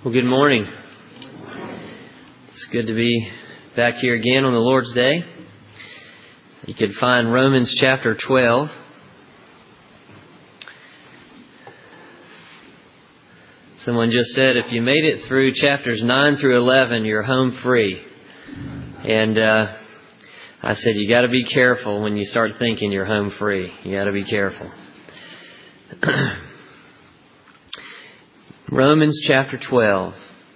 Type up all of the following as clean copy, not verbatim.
Well, good morning. It's good to be back here again on the Lord's Day. You could find Romans chapter 12. Someone just said if you made it through chapters 9 through 11, you're home free. And I said you got to be careful when you start thinking you're home free. You got to be careful. Romans chapter 12.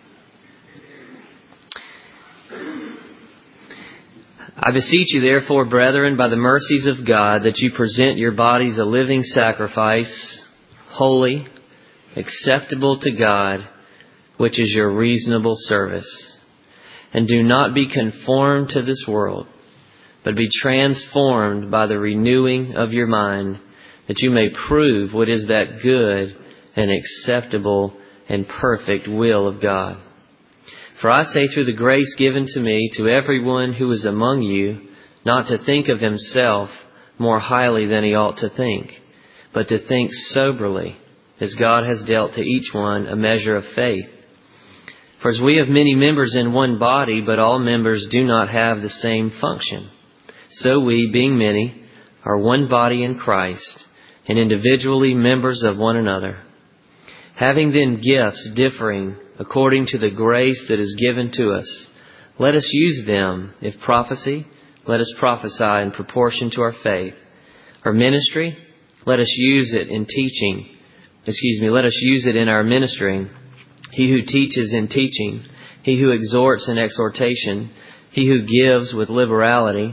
I beseech you therefore, brethren, by the mercies of God, that you present your bodies a living sacrifice, holy, acceptable to God, which is your reasonable service. And do not be conformed to this world, but be transformed by the renewing of your mind, that you may prove what is that good and acceptable and perfect will of God. For I say through the grace given to me to everyone who is among you, not to think of himself more highly than he ought to think, but to think soberly, as God has dealt to each one a measure of faith. For as we have many members in one body, but all members do not have the same function, so we, being many, are one body in Christ, and individually members of one another. Having then gifts differing according to the grace that is given to us, let us use them. If prophecy, let us prophesy in proportion to our faith. Or ministry, let us use it in teaching. Let us use it in our ministering. He who teaches in teaching, he who exhorts in exhortation, he who gives with liberality,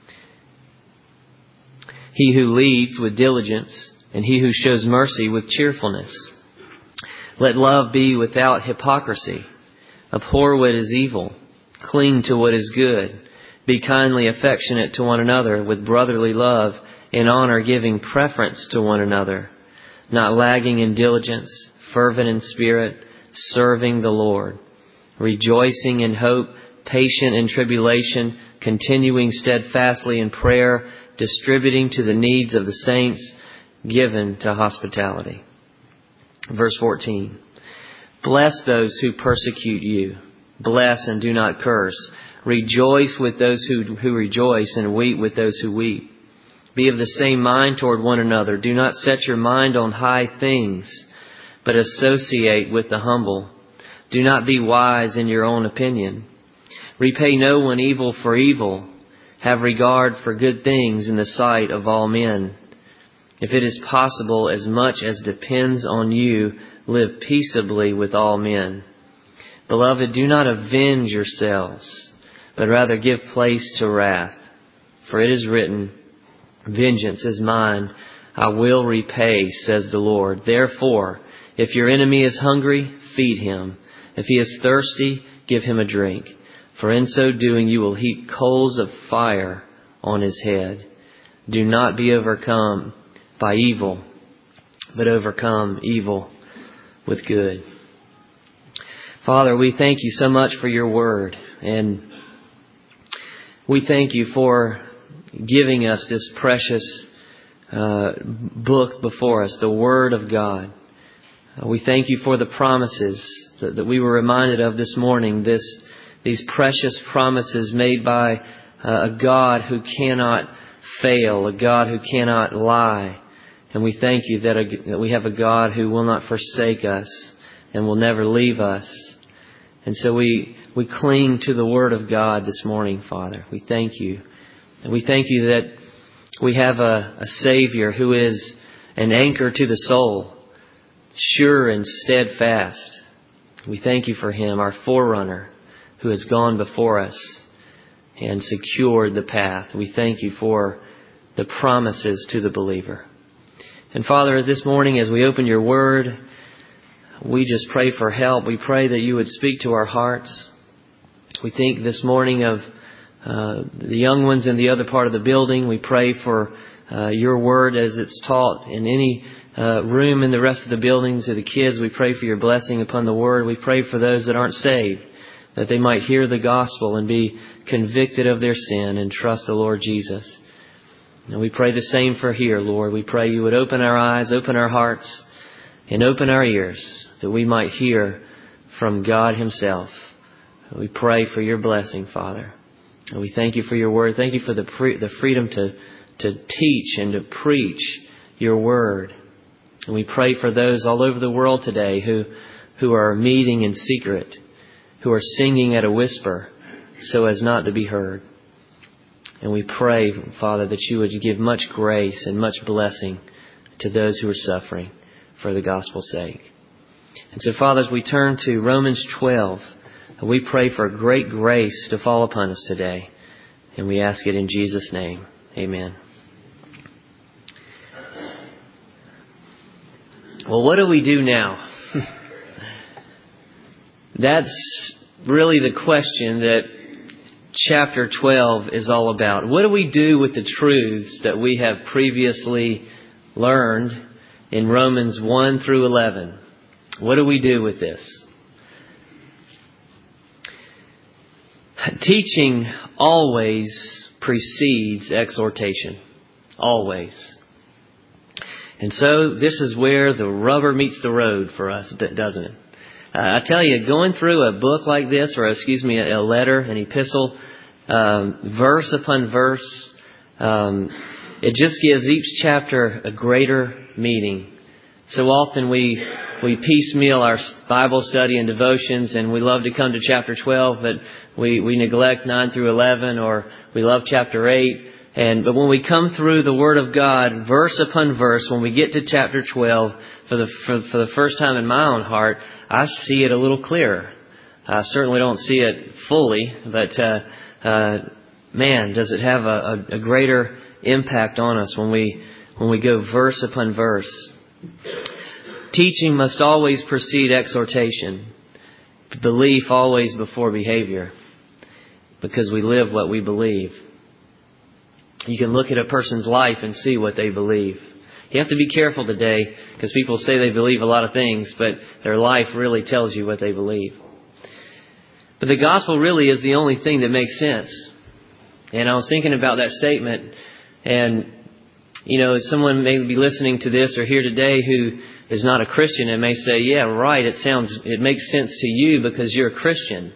he who leads with diligence, and he who shows mercy with cheerfulness. Let love be without hypocrisy. Abhor what is evil. Cling to what is good. Be kindly affectionate to one another with brotherly love, in honor giving preference to one another, not lagging in diligence, fervent in spirit, serving the Lord, rejoicing in hope, patient in tribulation, continuing steadfastly in prayer, distributing to the needs of the saints, given to hospitality. Verse 14. Bless those who persecute you. Bless and do not curse. Rejoice with those who rejoice, and weep with those who weep. Be of the same mind toward one another. Do not set your mind on high things, but associate with the humble. Do not be wise in your own opinion. Repay no one evil for evil. Have regard for good things in the sight of all men. If it is possible, as much as depends on you, live peaceably with all men. Beloved, do not avenge yourselves, but rather give place to wrath. For it is written, vengeance is mine, I will repay, says the Lord. Therefore, if your enemy is hungry, feed him. If he is thirsty, give him a drink. For in so doing you will heap coals of fire on his head. Do not be overcome by evil, but overcome evil with good. Father, we thank you so much for your word, and we thank you for giving us this precious book before us, the Word of God. We thank you for the promises that we were reminded of this morning, these precious promises made by a God who cannot fail, a God who cannot lie. And we thank you that we have a God who will not forsake us and will never leave us. And so we cling to the Word of God this morning, Father. We thank you. And we thank you that we have a Savior who is an anchor to the soul, sure and steadfast. We thank you for Him, our forerunner, who has gone before us and secured the path. We thank you for the promises to the believer. And Father, this morning as we open your word, we just pray for help. We pray that you would speak to our hearts. We think this morning of the young ones in the other part of the building. We pray for your word as it's taught in any room in the rest of the building. To the kids, we pray for your blessing upon the word. We pray for those that aren't saved, that they might hear the gospel and be convicted of their sin and trust the Lord Jesus. And we pray the same for here, Lord. We pray you would open our eyes, open our hearts, and open our ears, that we might hear from God Himself. We pray for Your blessing, Father. And we thank You for Your Word. Thank You for the freedom to teach and to preach Your Word. And we pray for those all over the world today who are meeting in secret, who are singing at a whisper so as not to be heard. And we pray, Father, that You would give much grace and much blessing to those who are suffering for the gospel's sake. And so, Father, as we turn to Romans 12, we pray for great grace to fall upon us today. And we ask it in Jesus' name. Amen. Well, what do we do now? That's really the question that chapter 12 is all about. What do we do with the truths that we have previously learned in Romans 1 through 11? What do we do with this? Teaching always precedes exhortation. Always. And so this is where the rubber meets the road for us, doesn't it? I tell you, going through a book like this, or a letter, an epistle, verse upon verse, it just gives each chapter a greater meaning. So often we piecemeal our Bible study and devotions, and we love to come to chapter 12, but we neglect 9 through 11, or we love chapter 8. But when we come through the Word of God, verse upon verse, when we get to chapter 12, for the first time in my own heart, I see it a little clearer. I certainly don't see it fully, but man, does it have a greater impact on us when we go verse upon verse. Teaching must always precede exhortation. Belief always before behavior, because we live what we believe. You can look at a person's life and see what they believe. You have to be careful today, because people say they believe a lot of things, but their life really tells you what they believe. But the gospel really is the only thing that makes sense. And I was thinking about that statement, and someone may be listening to this or here today who is not a Christian and may say, yeah, right, it makes sense to you because you're a Christian.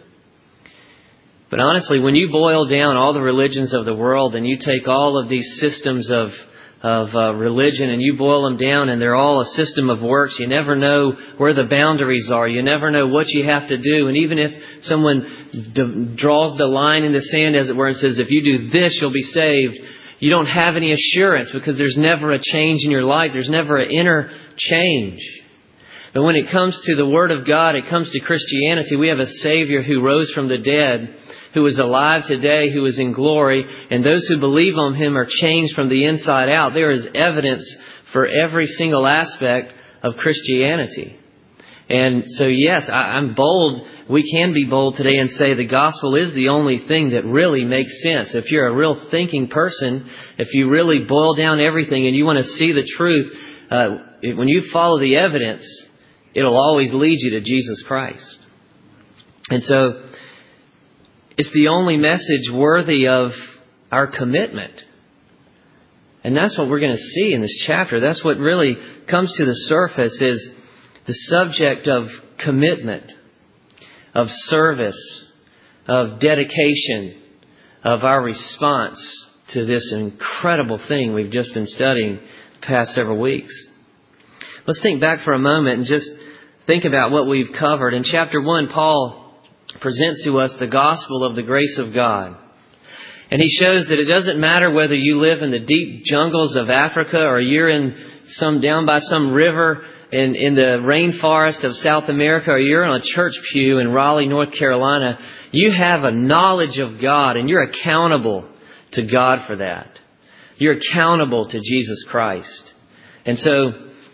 But honestly, when you boil down all the religions of the world and you take all of these systems of religion and you boil them down, and they're all a system of works, you never know where the boundaries are. You never know what you have to do. And even if someone draws the line in the sand, as it were, and says, if you do this, you'll be saved, you don't have any assurance, because there's never a change in your life. There's never an inner change. But when it comes to the Word of God, it comes to Christianity, we have a Savior who rose from the dead, who is alive today, who is in glory, and those who believe on Him are changed from the inside out. There is evidence for every single aspect of Christianity. And so, yes, I'm bold. We can be bold today and say the gospel is the only thing that really makes sense. If you're a real thinking person, if you really boil down everything and you want to see the truth, when you follow the evidence, it'll always lead you to Jesus Christ. And so, it's the only message worthy of our commitment. And that's what we're going to see in this chapter. That's what really comes to the surface, is the subject of commitment, of service, of dedication, of our response to this incredible thing we've just been studying the past several weeks. Let's think back for a moment and just think about what we've covered. In chapter 1, Paul presents to us the gospel of the grace of God. And he shows that it doesn't matter whether you live in the deep jungles of Africa or you're down by some river in the rainforest of South America, or you're on a church pew in Raleigh, North Carolina. You have a knowledge of God, and you're accountable to God for that. You're accountable to Jesus Christ. And so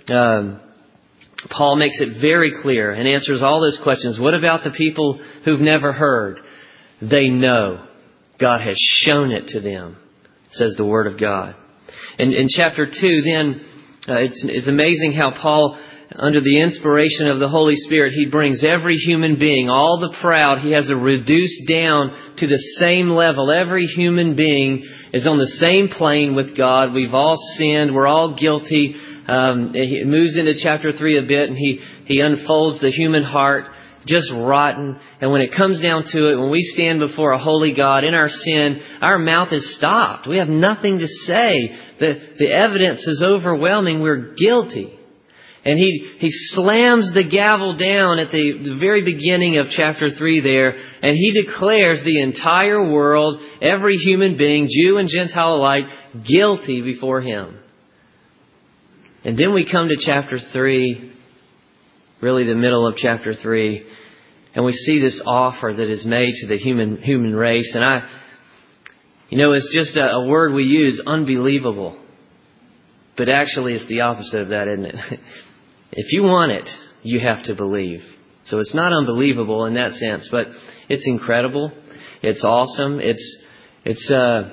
Paul makes it very clear and answers all those questions. What about the people who've never heard? They know. God has shown it to them, says the Word of God. And in chapter 2, then, it's amazing how Paul, under the inspiration of the Holy Spirit, he brings every human being, all the proud, he has to reduce down to the same level. Every human being is on the same plane with God. We've all sinned. We're all guilty. He moves into chapter 3 a bit, and he unfolds the human heart. just rotten. And when it comes down to it, when we stand before a holy God in our sin, our mouth is stopped. We have nothing to say. The evidence is overwhelming. We're guilty. And he slams the gavel down at the very beginning of chapter 3 there, and he declares the entire world, every human being, Jew and Gentile alike, guilty before Him. And then we come to chapter 3, really the middle of chapter 3, and we see this offer that is made to the human race. And it's just a word we use, unbelievable. But actually it's the opposite of that, isn't it? If you want it, you have to believe. So it's not unbelievable in that sense, but it's incredible. It's awesome. It's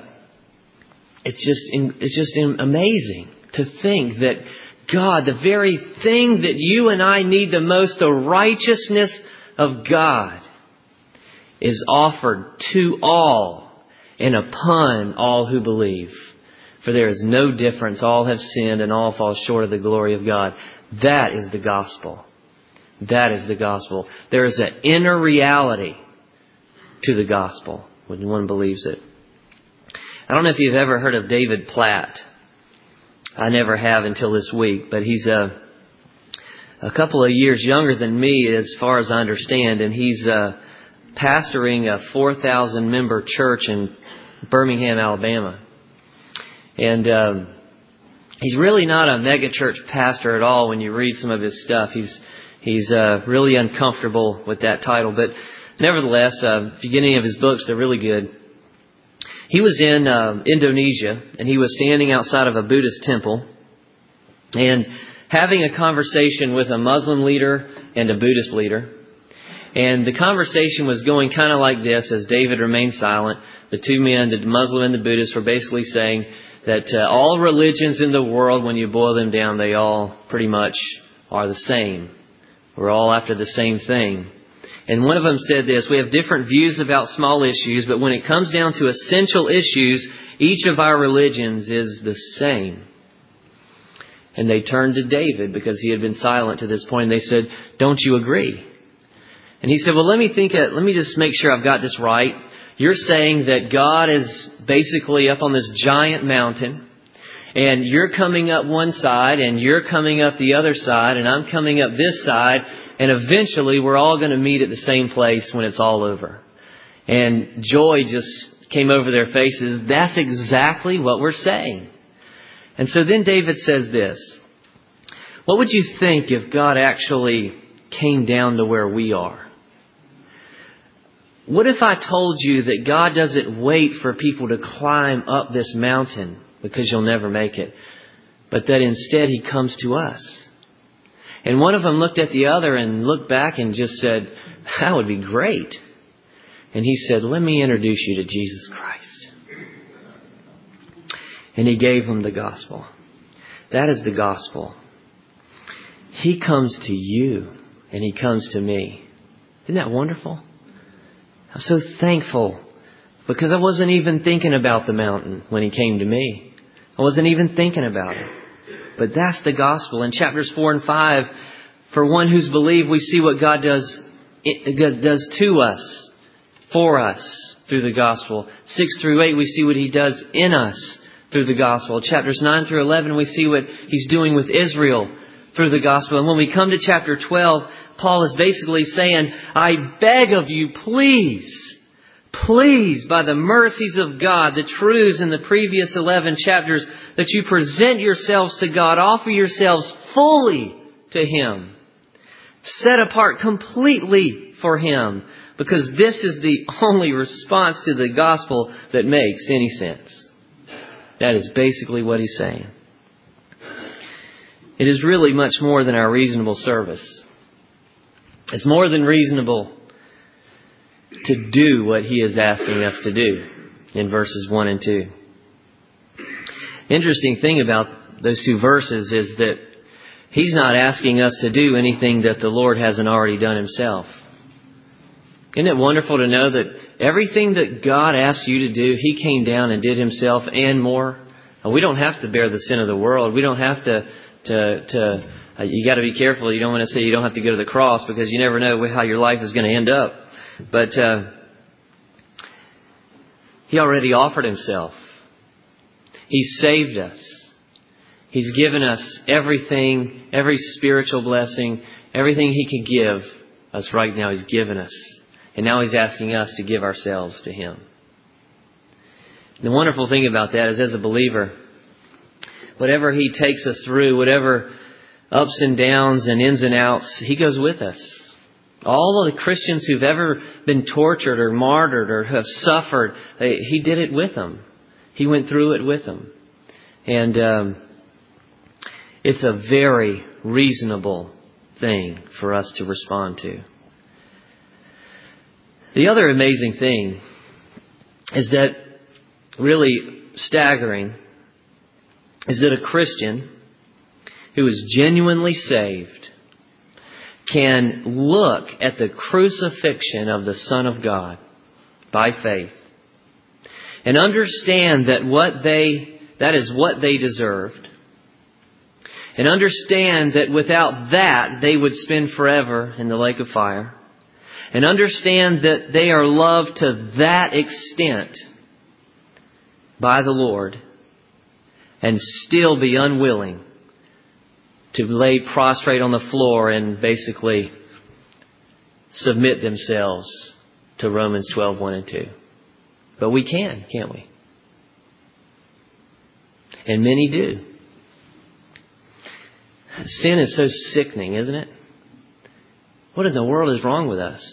just amazing to think that God, the very thing that you and I need the most, the righteousness of God, is offered to all and upon all who believe. For there is no difference. All have sinned and all fall short of the glory of God. That is the gospel. That is the gospel. There is an inner reality to the gospel when one believes it. I don't know if you've ever heard of David Platt. I never have until this week, but he's a couple of years younger than me as far as I understand, and he's pastoring a 4,000 member church in Birmingham, Alabama. And he's really not a mega church pastor at all when you read some of his stuff. He's really uncomfortable with that title. But nevertheless, if you get any of his books, they're really good. He was in Indonesia, and he was standing outside of a Buddhist temple and having a conversation with a Muslim leader and a Buddhist leader. And the conversation was going kind of like this as David remained silent. The two men, the Muslim and the Buddhist, were basically saying that all religions in the world, when you boil them down, they all pretty much are the same. We're all after the same thing. And one of them said this: we have different views about small issues, but when it comes down to essential issues, each of our religions is the same. And they turned to David because he had been silent to this point. And they said, don't you agree? And he said, well, let me just make sure I've got this right. You're saying that God is basically up on this giant mountain, and you're coming up one side, and you're coming up the other side, and I'm coming up this side, and eventually we're all going to meet at the same place when it's all over. And joy just came over their faces. That's exactly what we're saying. And so then David says this: what would you think if God actually came down to where we are? What if I told you that God doesn't wait for people to climb up this mountain because you'll never make it, but that instead He comes to us? And one of them looked at the other and looked back and just said, that would be great. And he said, let me introduce you to Jesus Christ. And he gave them the gospel. That is the gospel. He comes to you and He comes to me. Isn't that wonderful? I'm so thankful because I wasn't even thinking about the mountain when He came to me. I wasn't even thinking about it. But that's the gospel. In chapters 4 and 5, for one who's believed, we see what God does to us, for us, through the gospel. 6 through 8, we see what He does in us through the gospel. Chapters 9 through 11, we see what He's doing with Israel through the gospel. And when we come to chapter 12, Paul is basically saying, I beg of you, please, by the mercies of God, the truths in the previous 11 chapters, that you present yourselves to God, offer yourselves fully to Him, set apart completely for Him, because this is the only response to the gospel that makes any sense. That is basically what he's saying. It is really much more than our reasonable service. It's more than reasonable to do what He is asking us to do in verses 1 and 2. Interesting thing about those two verses is that He's not asking us to do anything that the Lord hasn't already done Himself. Isn't it wonderful to know that everything that God asked you to do, He came down and did Himself and more? We don't have to bear the sin of the world. We don't have to You got to be careful. You don't want to say you don't have to go to the cross, because you never know how your life is going to end up. But He already offered Himself. He saved us. He's given us everything, every spiritual blessing, everything He can give us right now. He's given us. And now He's asking us to give ourselves to Him. And the wonderful thing about that is, as a believer, whatever He takes us through, whatever ups and downs and ins and outs, He goes with us. All of the Christians who've ever been tortured or martyred or have suffered, He did it with them. He went through it with them. And it's a very reasonable thing for us to respond to. The other amazing thing is that, really staggering, is that a Christian who is genuinely saved can look at the crucifixion of the Son of God by faith and understand that is what they deserved, and understand that without that they would spend forever in the lake of fire, and understand that they are loved to that extent by the Lord, and still be unwilling to lay prostrate on the floor and basically submit themselves to Romans 12:1 and 2. But we can, can't we? And many do. Sin is so sickening, isn't it? What in the world is wrong with us?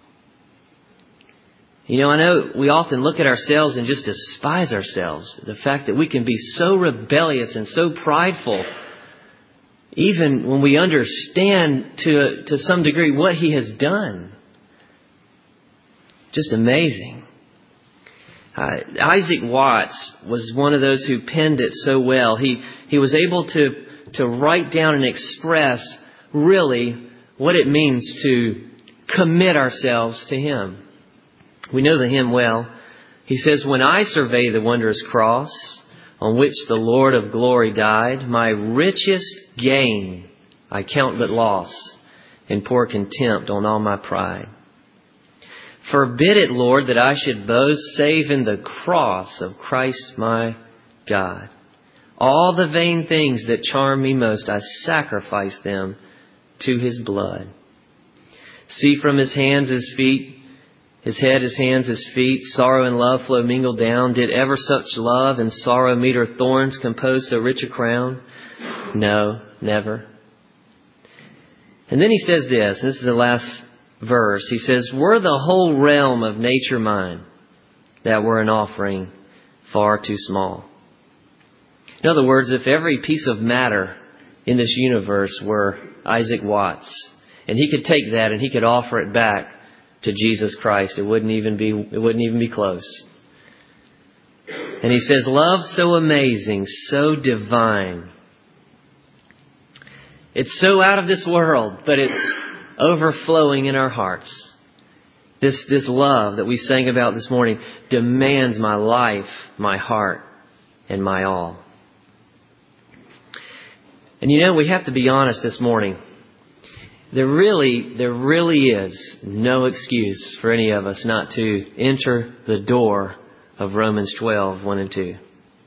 You know, I know we often look at ourselves and just despise ourselves. The fact that we can be so rebellious and so prideful, even when we understand to some degree what He has done. Just amazing. Isaac Watts was one of those who penned it so well. He was able to write down and express really what it means to commit ourselves to Him. We know the hymn well. He says, "When I survey the wondrous cross on which the Lord of glory died, my richest gain I count but loss, and pour contempt on all my pride. Forbid it, Lord, that I should boast save in the cross of Christ my God. All the vain things that charm me most, I sacrifice them to His blood. See from His hands, His feet, His head, His hands, His feet, sorrow and love flow mingled down. Did ever such love and sorrow meet her thorns compose so rich a crown? No, never." And then he says this is the last verse. He says, "Were the whole realm of nature mine, that were an offering far too small." In other words, if every piece of matter in this universe were Isaac Watts, and he could take that and he could offer it back to Jesus Christ, it wouldn't even be close. And he says, love so amazing, so divine. It's so out of this world, but it's overflowing in our hearts. This love that we sang about this morning demands my life, my heart, and my all. And you know, we have to be honest this morning. There really is no excuse for any of us not to enter the door of Romans 12:1 and 2.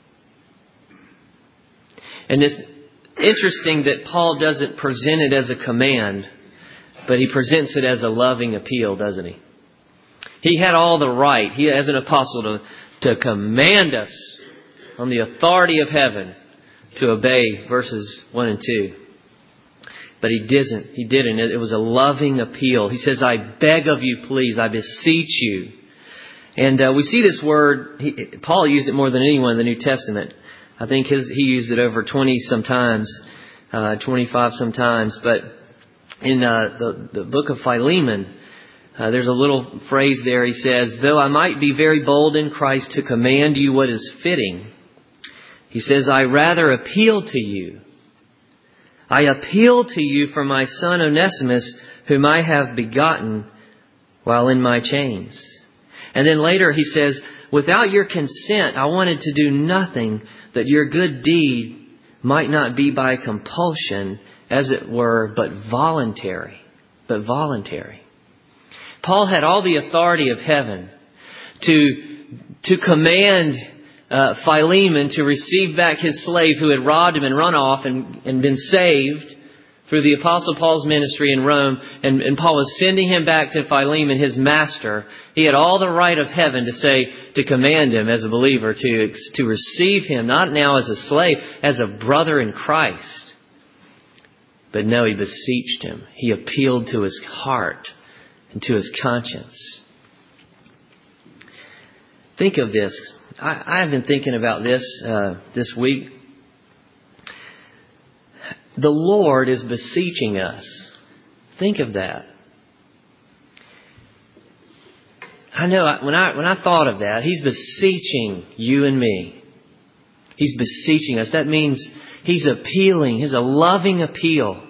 And it's interesting that Paul doesn't present it as a command, but he presents it as a loving appeal, doesn't he? He had all the right, he as an apostle, to command us on the authority of heaven to obey verses 1 and 2. But he didn't. It was a loving appeal. He says, I beg of you, please, I beseech you. And we see this word, Paul used it more than anyone in the New Testament. I think he used it over 20 sometimes, 25 sometimes. But in the book of Philemon, there's a little phrase there. He says, though I might be very bold in Christ to command you what is fitting, he says, I rather appeal to you. I appeal to you for my son Onesimus, whom I have begotten while in my chains. And then later he says, without your consent, I wanted to do nothing, that your good deed might not be by compulsion, as it were, but voluntary. But voluntary. Paul had all the authority of heaven to command Philemon to receive back his slave who had robbed him and run off and been saved through the Apostle Paul's ministry in Rome. And Paul was sending him back to Philemon, his master. He had all the right of heaven to command him as a believer, to receive him, not now as a slave, as a brother in Christ. But no, he beseeched him. He appealed to his heart and to his conscience. Think of this. I have been thinking about this week. The Lord is beseeching us. Think of that. I know when I thought of that, He's beseeching you and me. He's beseeching us. That means He's appealing. He's a loving appeal.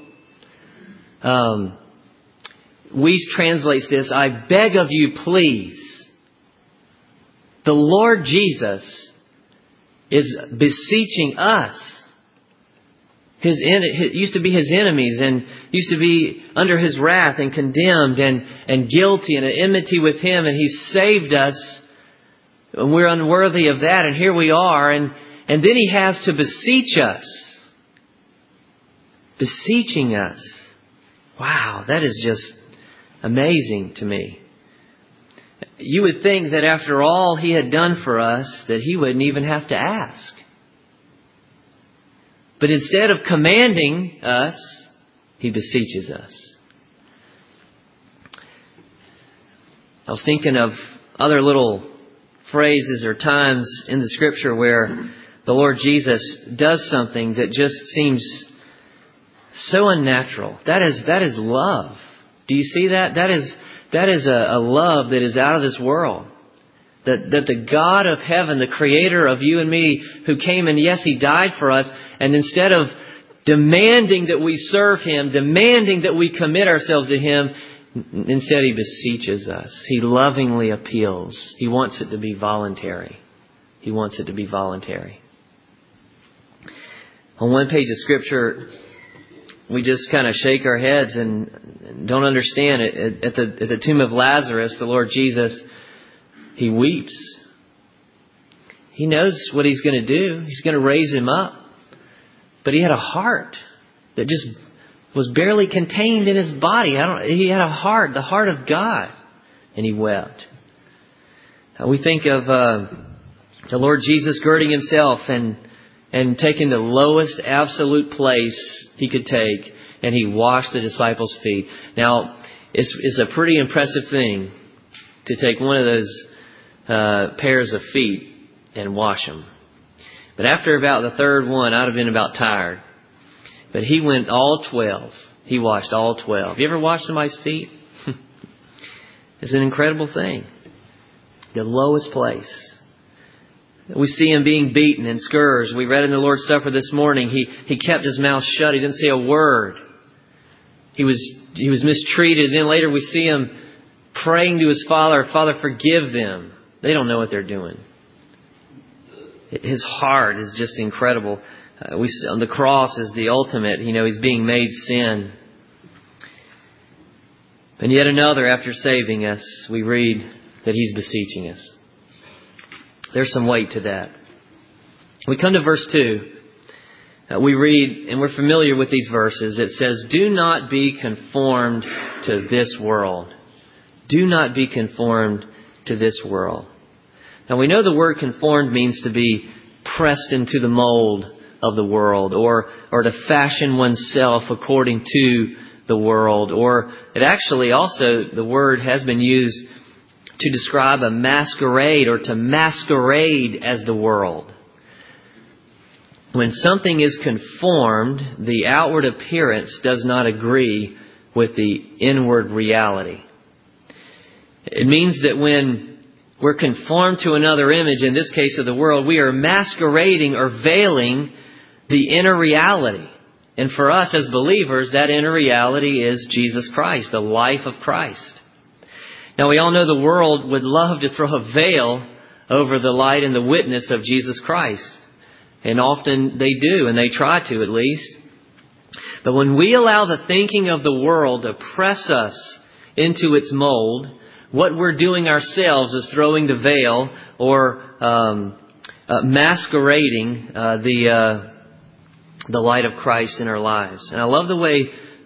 Weiss translates this, I beg of you, please. The Lord Jesus is beseeching us. It used to be His enemies and used to be under His wrath and condemned and guilty and at enmity with Him. And He saved us. And we're unworthy of that. And here we are. And then He has to beseech us. Beseeching us. Wow, that is just amazing to me. You would think that after all He had done for us, that He wouldn't even have to ask. But instead of commanding us, He beseeches us. I was thinking of other little phrases or times in the Scripture where the Lord Jesus does something that just seems so unnatural. That is love. Do you see that? That is a love that is out of this world. That the God of heaven, the Creator of you and me, who came and yes, He died for us. And instead of demanding that we serve Him, demanding that we commit ourselves to Him, instead He beseeches us. He lovingly appeals. He wants it to be voluntary. He wants it to be voluntary. On one page of Scripture, we just kind of shake our heads and don't understand it. At the tomb of Lazarus, the Lord Jesus, He weeps. He knows what He's going to do. He's going to raise him up. But He had a heart that just was barely contained in His body. He had a heart, the heart of God. And He wept. We think of the Lord Jesus girding Himself and taking the lowest absolute place He could take. And He washed the disciples' feet. Now, it's a pretty impressive thing to take one of those pairs of feet and wash them. But after about the third one, I'd have been about tired. But He went all 12. He washed all 12. You ever washed somebody's feet? It's an incredible thing. The lowest place. We see Him being beaten and scourged. We read in the Lord's Supper this morning, He kept His mouth shut. He didn't say a word. He was mistreated. And then later we see Him praying to His Father, Father, forgive them. They don't know what they're doing. His heart is just incredible. On the cross is the ultimate. He's being made sin. And yet another, after saving us, we read that He's beseeching us. There's some weight to that. We come to verse 2. We read, and we're familiar with these verses. It says, do not be conformed to this world. Do not be conformed to this world. Now we know the word conformed means to be pressed into the mold of the world, or to fashion oneself according to the world. Or it actually also, the word has been used to describe a masquerade, or to masquerade as the world. When something is conformed, the outward appearance does not agree with the inward reality. It means that when we're conformed to another image, in this case of the world, we are masquerading or veiling the inner reality. And for us as believers, that inner reality is Jesus Christ, the life of Christ. Now we all know the world would love to throw a veil over the light and the witness of Jesus Christ. And often they do, and they try to at least. But when we allow the thinking of the world to press us into its mold, what we're doing ourselves is throwing the veil or masquerading the light of Christ in our lives. And I love the way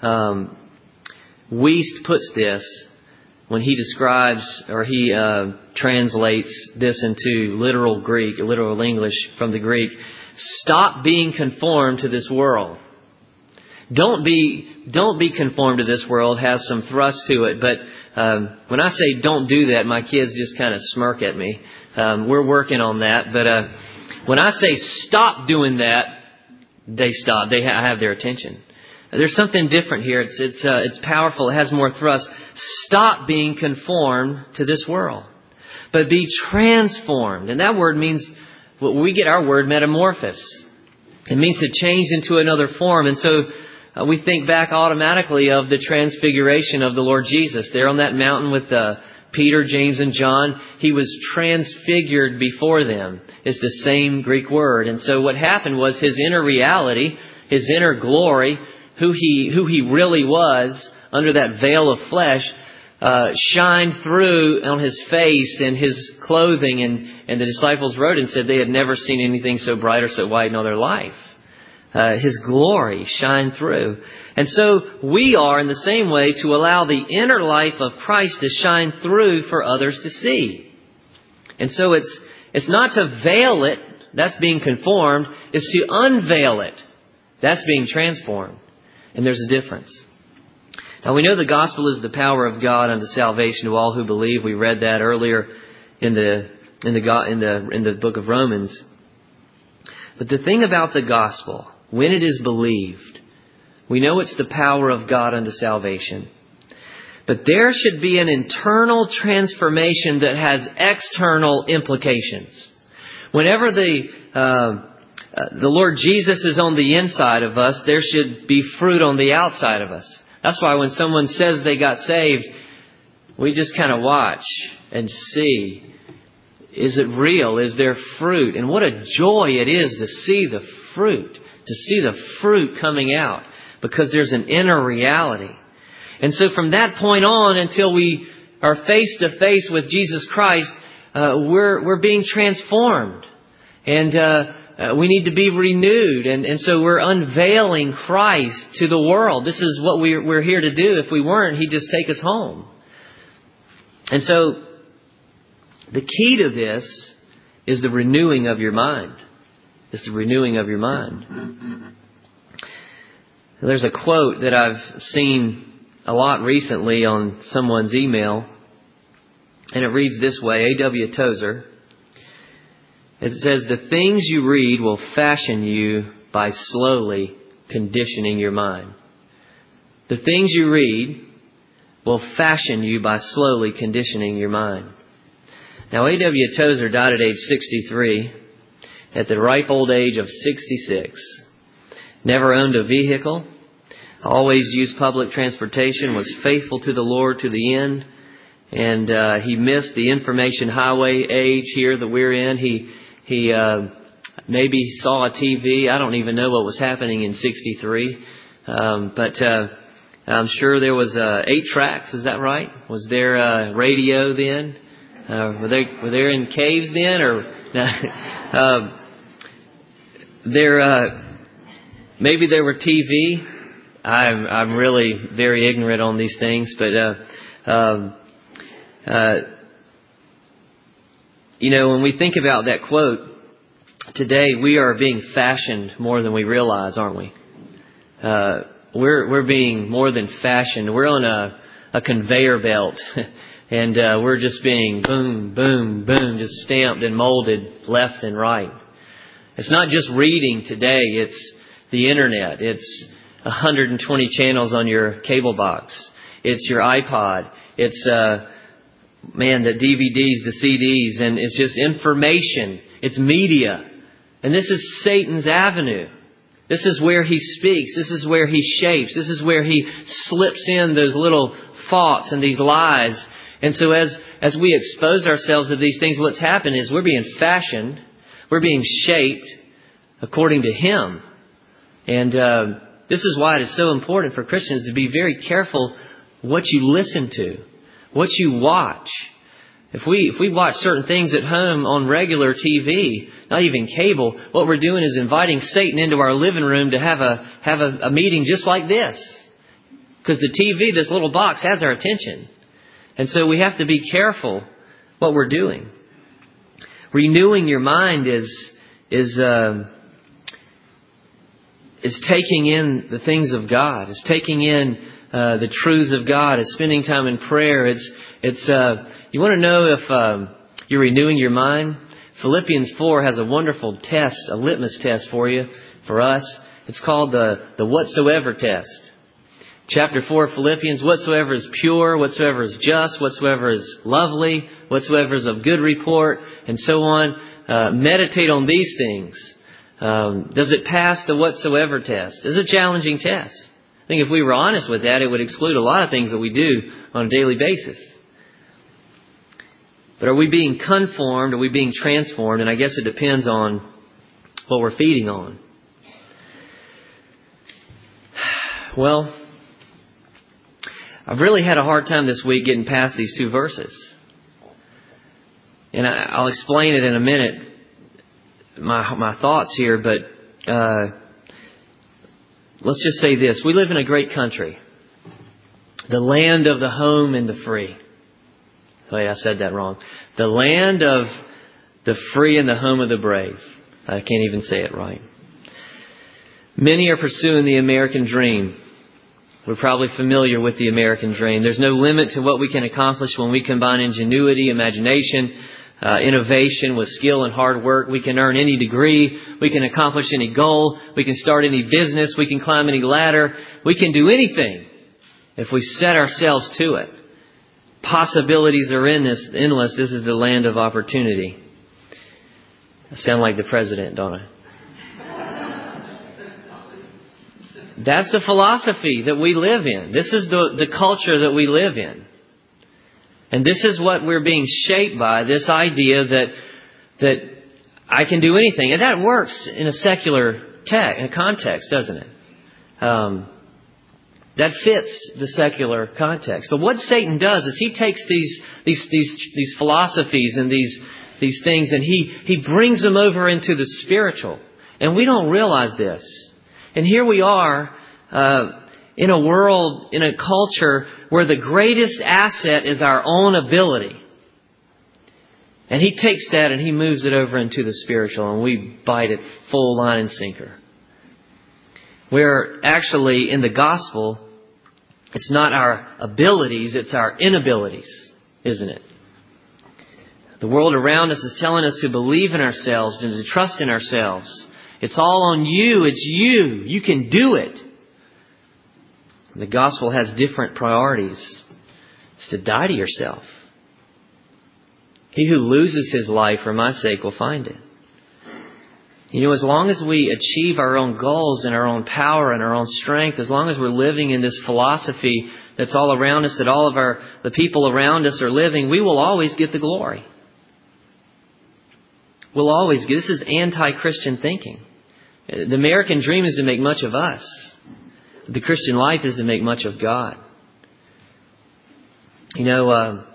Wuest puts this when he describes or he translates this into literal Greek, literal English from the Greek. Stop being conformed to this world. Don't be conformed to this world has some thrust to it. But when I say don't do that, my kids just kind of smirk at me. We're working on that. But when I say stop doing that, they stop. I have their attention. There's something different here. It's powerful. It has more thrust. Stop being conformed to this world, but be transformed. And that word means, well, we get our word metamorphosis. It means to change into another form. And so we think back automatically of the transfiguration of the Lord Jesus there on that mountain with Peter, James, and John. He was transfigured before them. It's the same Greek word. And so what happened was his inner reality, his inner glory, who he really was under that veil of flesh, shined through on his face and his clothing. And the disciples wrote and said they had never seen anything so bright or so white in all their life. His glory shined through. And so we are in the same way to allow the inner life of Christ to shine through for others to see. And so it's not to veil it, that's being conformed, it's to unveil it, that's being transformed. And there's a difference. Now we know the gospel is the power of God unto salvation to all who believe. We read that earlier in the book of Romans. But the thing about the gospel, when it is believed, we know it's the power of God unto salvation. But there should be an internal transformation that has external implications. Whenever the Lord Jesus is on the inside of us, there should be fruit on the outside of us. That's why when someone says they got saved, we just kind of watch and see. Is it real? Is there fruit? And what a joy it is to see the fruit. To see the fruit coming out. Because there's an inner reality. And so from that point on until we are face to face with Jesus Christ, we're being transformed. And we need to be renewed. And so we're unveiling Christ to the world. This is what we're here to do. If we weren't, He'd just take us home. And so the key to this is the renewing of your mind. It's the renewing of your mind. There's a quote that I've seen a lot recently on someone's email. And it reads this way, A.W. Tozer. It says, the things you read will fashion you by slowly conditioning your mind. The things you read will fashion you by slowly conditioning your mind. Now, A.W. Tozer died at age 63, at the ripe old age of 66. Never owned a vehicle, always used public transportation, was faithful to the Lord to the end, and he missed the information highway age here that we're in. He maybe saw a TV. I don't even know what was happening in 63. But I'm sure there was 8 tracks. Is that right? Was there radio then? Were they in caves then? Or maybe there were TV. I'm really very ignorant on these things, but when we think about that quote, today we are being fashioned more than we realize, aren't we? We're being more than fashioned. We're on a conveyor belt, and we're just being boom, boom, boom, just stamped and molded left and right. It's not just reading today. It's the internet. It's 120 channels on your cable box. It's your iPod. It's the DVDs, the CDs, and it's just information. It's media. And this is Satan's avenue. This is where he speaks. This is where he shapes. This is where he slips in those little thoughts and these lies. And so as we expose ourselves to these things, what's happened is we're being fashioned. We're being shaped according to him. And this is why it is so important for Christians to be very careful what you listen to, what you watch. If we watch certain things at home on regular TV, not even cable, what we're doing is inviting Satan into our living room to have a meeting just like this. Because the TV, this little box, has our attention. And so we have to be careful what we're doing. Renewing your mind is taking in the things of God. It's taking in the truths of God. It's spending time in prayer. You want to know if you're renewing your mind? Philippians 4 has a wonderful test, a litmus test for us. It's called the whatsoever test. Chapter 4 of Philippians, whatsoever is pure, whatsoever is just, whatsoever is lovely, whatsoever is of good report, and so on. Meditate on these things. Does it pass the whatsoever test? It's a challenging test. I think if we were honest with that, it would exclude a lot of things that we do on a daily basis. But are we being conformed? Are we being transformed? And I guess it depends on what we're feeding on. Well, I've really had a hard time this week getting past these two verses. And I'll explain it in a minute, my thoughts here, but let's just say this. We live in a great country. The land of the home and the free. Wait, I said that wrong. The land of the free and the home of the brave. I can't even say it right. Many are pursuing the American dream. We're probably familiar with the American dream. There's no limit to what we can accomplish when we combine ingenuity, imagination, innovation with skill and hard work. We can earn any degree. We can accomplish any goal. We can start any business. We can climb any ladder. We can do anything if we set ourselves to it. Possibilities are endless. This is the land of opportunity. I sound like the president, don't I? That's the philosophy that we live in. This is the culture that we live in. And this is what we're being shaped by, this idea that I can do anything. And that works in a secular context, doesn't it? That fits the secular context. But what Satan does is he takes these philosophies and these things and he brings them over into the spiritual. And we don't realize this. And here we are in a world, in a culture where the greatest asset is our own ability. And he takes that and he moves it over into the spiritual and we bite it full line and sinker. Where actually in the gospel, it's not our abilities, it's our inabilities, isn't it? The world around us is telling us to believe in ourselves and to trust in ourselves. It's all on you. It's you. You can do it. The gospel has different priorities. It's to die to yourself. He who loses his life for my sake will find it. You know, as long as we achieve our own goals and our own power and our own strength, as long as we're living in this philosophy that's all around us, that all of the people around us are living, we will always get the glory. We'll always get. This is anti-Christian thinking. The American dream is to make much of us. The Christian life is to make much of God. You know,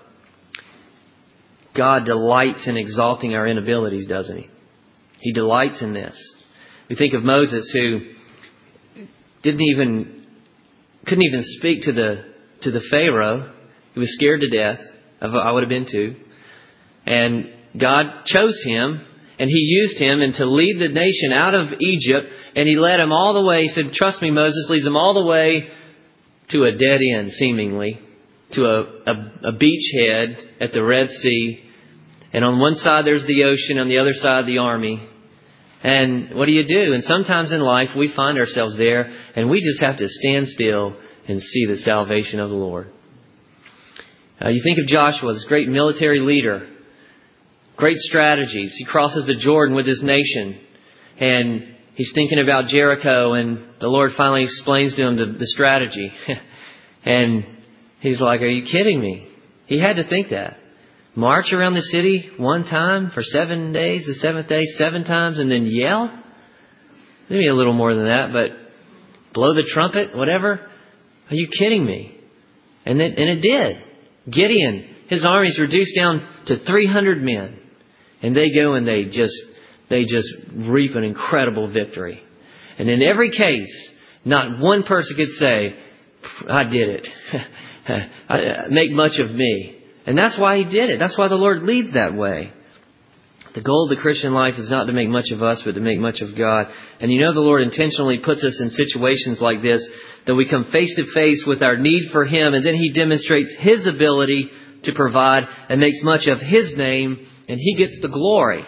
God delights in exalting our inabilities, doesn't He? He delights in this. We think of Moses, who couldn't even speak to the Pharaoh. He was scared to death. I would have been too. And God chose him. And He used him and to lead the nation out of Egypt. And He led him all the way. He said, trust me, Moses, leads them all the way to a dead end, seemingly. To a beachhead at the Red Sea. And on one side there's the ocean. On the other side the army. And what do you do? And sometimes in life we find ourselves there. And we just have to stand still and see the salvation of the Lord. You think of Joshua, this great military leader. Great strategies. He crosses the Jordan with his nation. And he's thinking about Jericho. And the Lord finally explains to him the strategy. And he's like, are you kidding me? He had to think that. March around the city one time for 7 days. The seventh day 7 times. And then yell? Maybe a little more than that. But blow the trumpet, whatever. Are you kidding me? And it did. Gideon, his army's reduced down to 300 men. And they go and they just reap an incredible victory. And in every case, not one person could say, I did it. Make much of me. And that's why He did it. That's why the Lord leads that way. The goal of the Christian life is not to make much of us, but to make much of God. And the Lord intentionally puts us in situations like this, that we come face to face with our need for Him, and then He demonstrates His ability to provide and makes much of His name, and He gets the glory.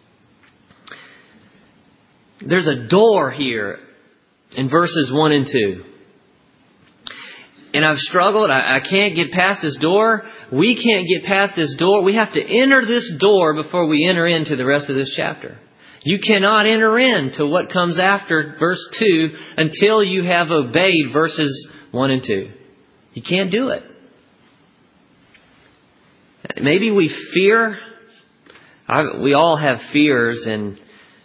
There's a door here in verses 1 and 2. And I've struggled. I can't get past this door. We can't get past this door. We have to enter this door before we enter into the rest of this chapter. You cannot enter into what comes after verse 2 until you have obeyed verses 1 and 2. You can't do it. Maybe we fear. We all have fears, and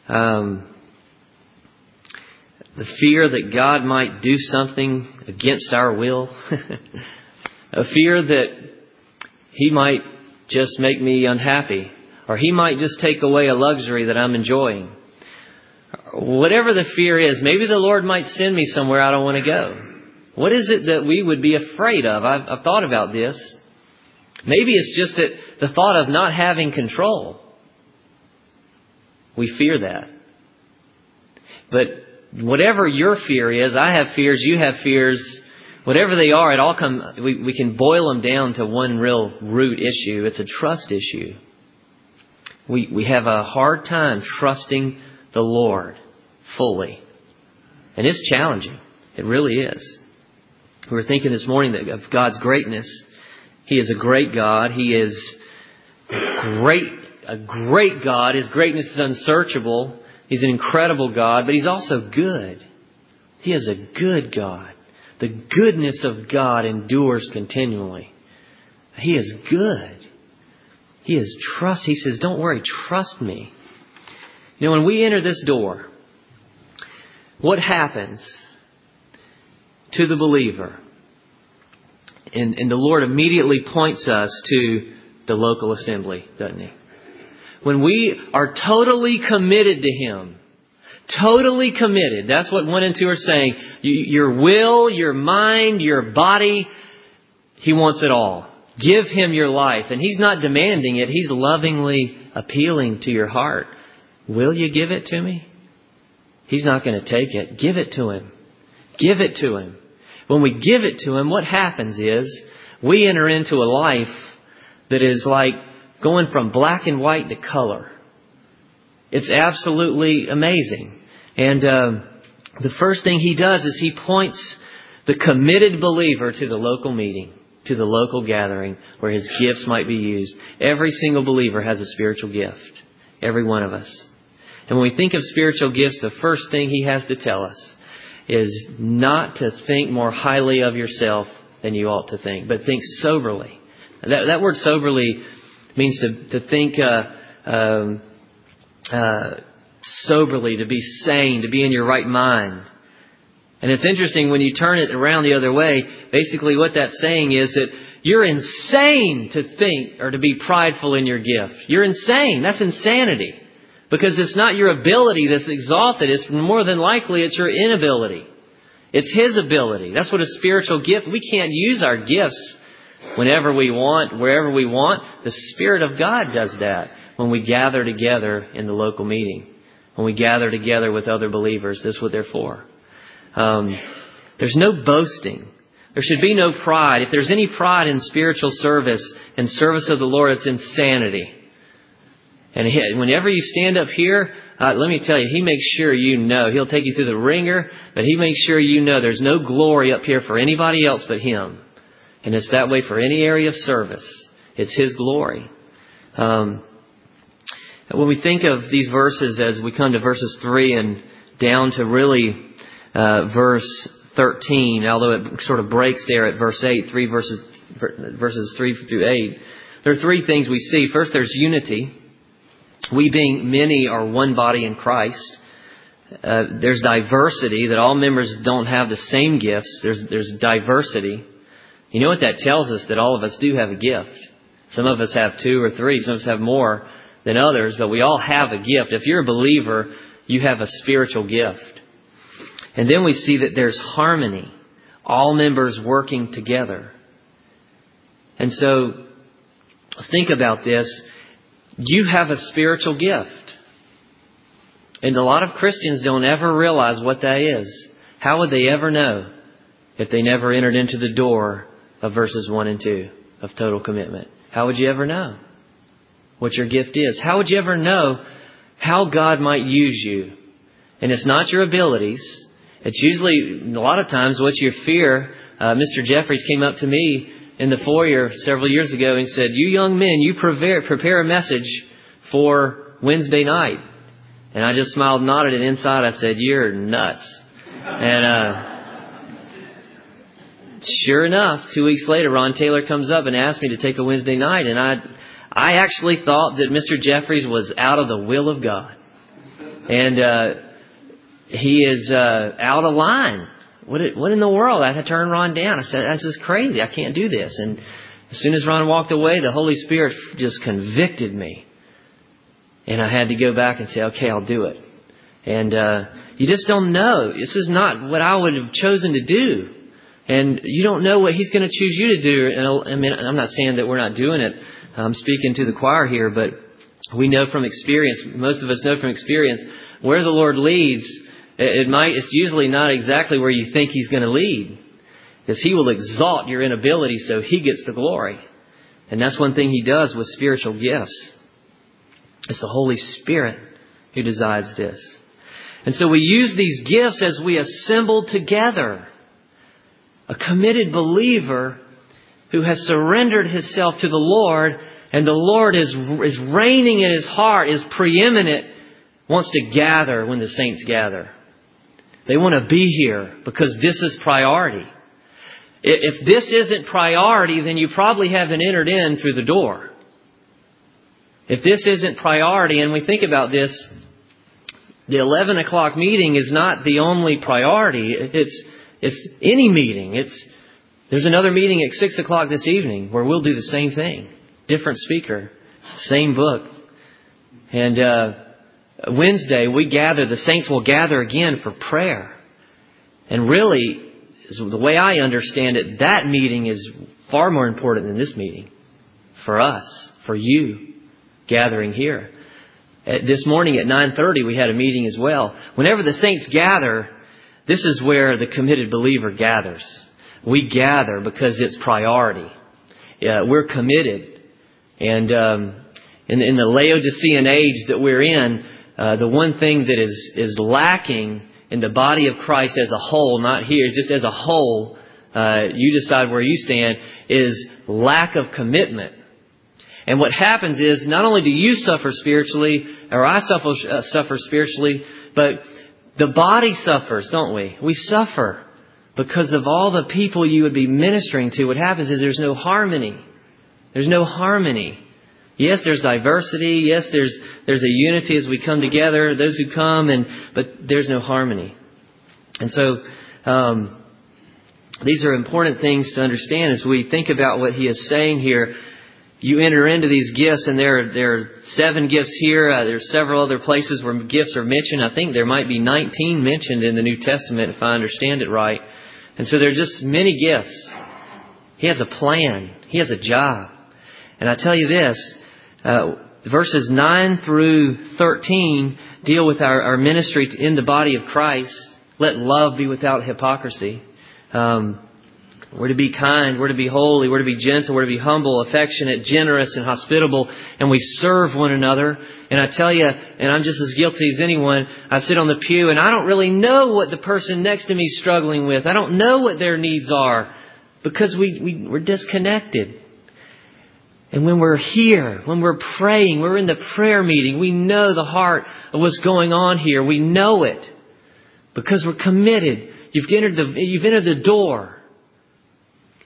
the fear that God might do something against our will. A fear that He might just make me unhappy. Or He might just take away a luxury that I'm enjoying. Whatever the fear is, maybe the Lord might send me somewhere I don't want to go. What is it that we would be afraid of? I've thought about this. Maybe it's just that the thought of not having control. We fear that. But whatever your fear is, I have fears, you have fears, whatever they are, we can boil them down to one real root issue. It's a trust issue. We have a hard time trusting the Lord fully. And it's challenging. It really is. We were thinking this morning of God's greatness. He is a great God. He is a great God. His greatness is unsearchable. He's an incredible God, but He's also good. He is a good God. The goodness of God endures continually. He is good. He is trust. He says, don't worry, trust me. When we enter this door, what happens to the believer? And the Lord immediately points us to the local assembly, doesn't He? When we are totally committed to Him, totally committed, that's what 1 and 2 are saying. Your will, your mind, your body, He wants it all. Give Him your life. And He's not demanding it. He's lovingly appealing to your heart. Will you give it to me? He's not going to take it. Give it to Him. Give it to Him. When we give it to Him, what happens is we enter into a life that is like going from black and white to color. It's absolutely amazing. And the first thing He does is He points the committed believer to the local meeting, to the local gathering where his gifts might be used. Every single believer has a spiritual gift. Every one of us. And when we think of spiritual gifts, the first thing He has to tell us is not to think more highly of yourself than you ought to think, but think soberly. That word soberly means to think soberly, to be sane, to be in your right mind. And it's interesting when you turn it around the other way, basically what that's saying is that you're insane to think or to be prideful in your gift. You're insane. That's insanity. Because it's not your ability that's exalted. It's more than likely it's your inability. It's His ability. That's what a spiritual gift. We can't use our gifts whenever we want, wherever we want. The Spirit of God does that when we gather together in the local meeting. When we gather together with other believers. That's what they're for. There's no boasting. There should be no pride. If there's any pride in spiritual service and service of the Lord, it's insanity. And whenever you stand up here, let me tell you, He makes sure you know. He'll take you through the ringer, but He makes sure you know there's no glory up here for anybody else but Him. And it's that way for any area of service. It's His glory. When we think of these verses as we come to verses 3 and down to really verse 13, although it sort of breaks there at verse 8, verses 3 through 8, there are three things we see. First, there's unity. We being many are one body in Christ. There's diversity, that all members don't have the same gifts. There's diversity. You know what that tells us? That all of us do have a gift. Some of us have 2 or 3. Some of us have more than others, but we all have a gift. If you're a believer, you have a spiritual gift. And then we see that there's harmony. All members working together. And so, let's think about this. You have a spiritual gift. And a lot of Christians don't ever realize what that is. How would they ever know if they never entered into the door of verses 1 and 2 of total commitment? How would you ever know what your gift is? How would you ever know how God might use you? And it's not your abilities. It's usually, a lot of times, what you fear. Mr. Jeffries came up to me in the foyer several years ago and said, "You young men, you prepare a message for Wednesday night." And I just smiled and nodded, and inside I said, "You're nuts." And sure enough, 2 weeks later, Ron Taylor comes up and asks me to take a Wednesday night. And I actually thought that Mr. Jeffries was out of the will of God. And he is out of line. What in the world? I had to turn Ron down. I said, "This is crazy. I can't do this." And as soon as Ron walked away, the Holy Spirit just convicted me. And I had to go back and say, "Okay, I'll do it." And you just don't know. This is not what I would have chosen to do. And you don't know what He's going to choose you to do. And I mean, I'm not saying that we're not doing it. I'm speaking to the choir here, but we know from experience, most of us know from experience, where the Lord leads, it's usually not exactly where you think He's going to lead. Because He will exalt your inability so He gets the glory. And that's one thing He does with spiritual gifts. It's the Holy Spirit who decides this. And so we use these gifts as we assemble together. A committed believer who has surrendered himself to the Lord, and the Lord is reigning in his heart, is preeminent, wants to gather when the saints gather. They want to be here because this is priority. If this isn't priority, then you probably haven't entered in through the door. If this isn't priority, and we think about this, the 11 o'clock meeting is not the only priority. It's any meeting. There's another meeting at 6 o'clock this evening where we'll do the same thing. Different speaker, same book. And Wednesday the saints will gather again for prayer. And really, the way I understand it, that meeting is far more important than this meeting. For us, for you. Gathering here. This morning at 9:30 we had a meeting as well. Whenever the saints gather, this is where the committed believer gathers. We gather because it's priority. We're committed. And in the Laodicean age that we're in, the one thing that is lacking in the body of Christ as a whole, not here, just as a whole, you decide where you stand, is lack of commitment. And what happens is, not only do you suffer spiritually, or I suffer spiritually, but the body suffers, don't we? We suffer because of all the people you would be ministering to. What happens is there's no harmony. There's no harmony. Yes, there's diversity. Yes, there's a unity as we come together, those who come, but there's no harmony. And so, these are important things to understand as we think about what he is saying here. You enter into these gifts, and there are 7 gifts here. There's several other places where gifts are mentioned. I think there might be 19 mentioned in the New Testament, if I understand it right. And so there are just many gifts. He has a plan. He has a job. And I tell you this, verses 9 through 13 deal with our ministry in the body of Christ. Let love be without hypocrisy. We're to be kind, we're to be holy, we're to be gentle, we're to be humble, affectionate, generous, and hospitable, and we serve one another. And I tell you, and I'm just as guilty as anyone, I sit on the pew and I don't really know what the person next to me is struggling with. I don't know what their needs are because we're disconnected. And when we're here, when we're praying, we're in the prayer meeting, we know the heart of what's going on here. We know it because we're committed. You've entered the door.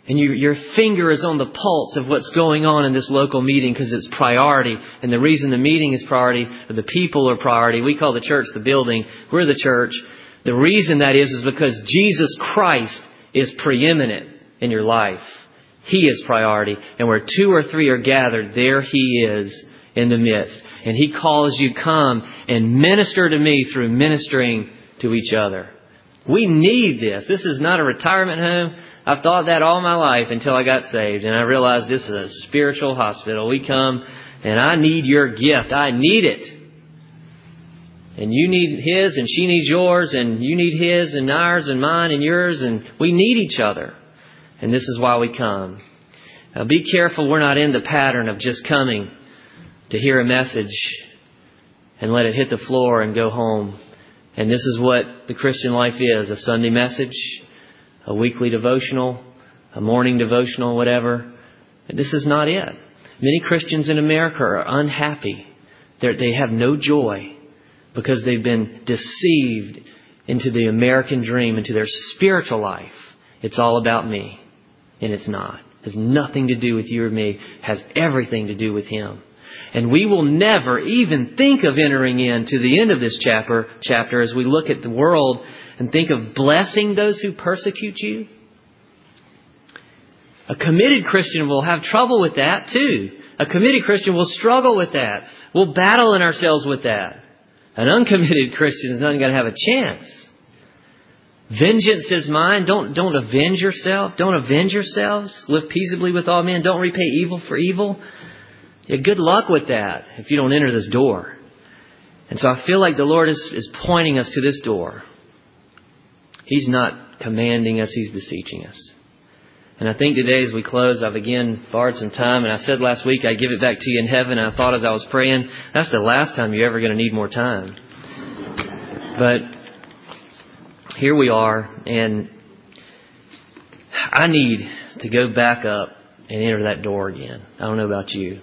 And your finger is on the pulse of what's going on in this local meeting because it's priority. And the reason the meeting is priority, or the people are priority, we call the church the building, we're the church. The reason that is because Jesus Christ is preeminent in your life. He is priority. And where 2 or 3 are gathered, there He is in the midst. And He calls you, come and minister to me through ministering to each other. We need this. This is not a retirement home. I've thought that all my life until I got saved. And I realized this is a spiritual hospital. We come and I need your gift. I need it. And you need His and she needs yours and you need His and ours and mine and yours. And we need each other. And this is why we come. Now be careful we're not in the pattern of just coming to hear a message and let it hit the floor and go home. And this is what the Christian life is. A Sunday message, a weekly devotional, a morning devotional, whatever. This is not it. Many Christians in America are unhappy. They have no joy because they've been deceived into the American dream, into their spiritual life. It's all about me. And it's not. It has nothing to do with you or me. It has everything to do with Him. And we will never even think of entering into the end of this chapter as we look at the world and think of blessing those who persecute you. A committed Christian will have trouble with that too. A committed Christian will struggle with that. We'll battle in ourselves with that. An uncommitted Christian is not going to have a chance. Vengeance is mine. Don't avenge yourself. Don't avenge yourselves. Live peaceably with all men. Don't repay evil for evil. Yeah, good luck with that if you don't enter this door. And so I feel like the Lord is pointing us to this door. He's not commanding us. He's beseeching us. And I think today as we close, I've again borrowed some time. And I said last week I'd give it back to you in heaven. And I thought as I was praying, that's the last time you're ever going to need more time. But here we are. And I need to go back up and enter that door again. I don't know about you.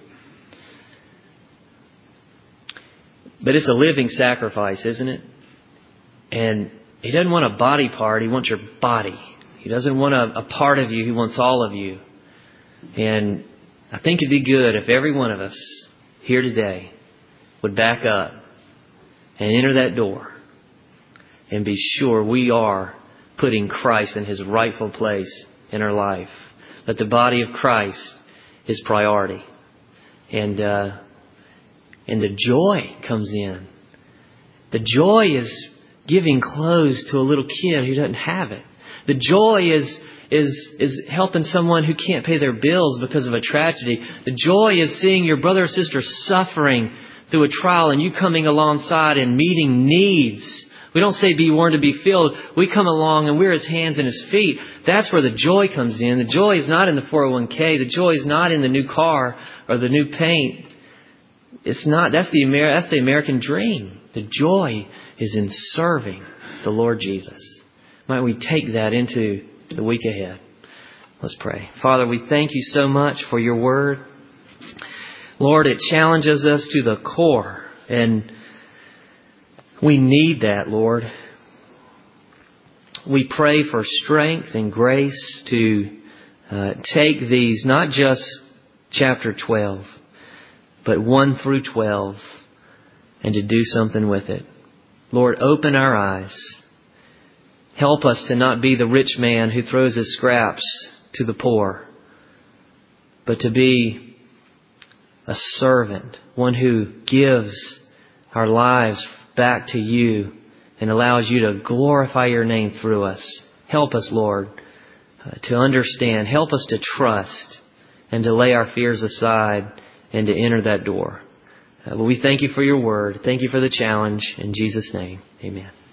But it's a living sacrifice, isn't it? And He doesn't want a body part. He wants your body. He doesn't want a part of you. He wants all of you. And I think it'd be good if every one of us here today would back up and enter that door and be sure we are putting Christ in His rightful place in our life. That the body of Christ is priority. And the joy comes in. The joy is giving clothes to a little kid who doesn't have it. The joy is helping someone who can't pay their bills because of a tragedy. The joy is seeing your brother or sister suffering through a trial and you coming alongside and meeting needs. We don't say be warned to be filled. We come along and we're His hands and His feet. That's where the joy comes in. The joy is not in the 401k. The joy is not in the new car or the new paint. It's not. That's the American dream. The joy is in serving the Lord Jesus. Might we take that into the week ahead? Let's pray. Father, we thank You so much for Your word. Lord, it challenges us to the core. And we need that, Lord. We pray for strength and grace to take these, not just chapter 12, but 1 through 12, and to do something with it. Lord, open our eyes. Help us to not be the rich man who throws his scraps to the poor, but to be a servant, one who gives our lives back to You and allows You to glorify Your name through us. Help us, Lord, to understand. Help us to trust and to lay our fears aside and to enter that door. But we thank You for Your word. Thank You for the challenge. In Jesus' name, amen.